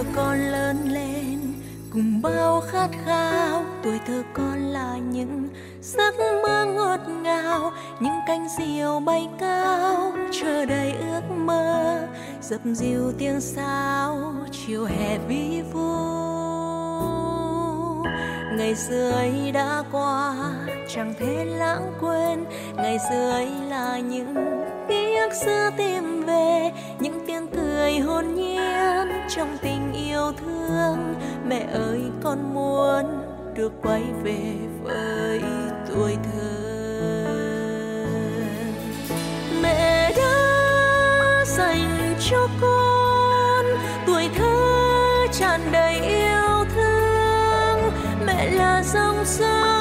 thơ con lớn lên cùng bao khát khao. Tuổi thơ con là những giấc mơ ngọt ngào, những cánh diều bay cao chờ đầy ước mơ, dập dìu tiếng sáo chiều hè vi vu. Ngày xưa ấy đã qua chẳng thể lãng quên, ngày xưa ấy là những ký ức xưa tìm về, những tiếng cười hồn nhiên trong tình yêu thương. Mẹ ơi con muốn được quay về với tuổi thơ. Mẹ đã dành cho con tuổi thơ tràn đầy yêu thương, mẹ là dòng sông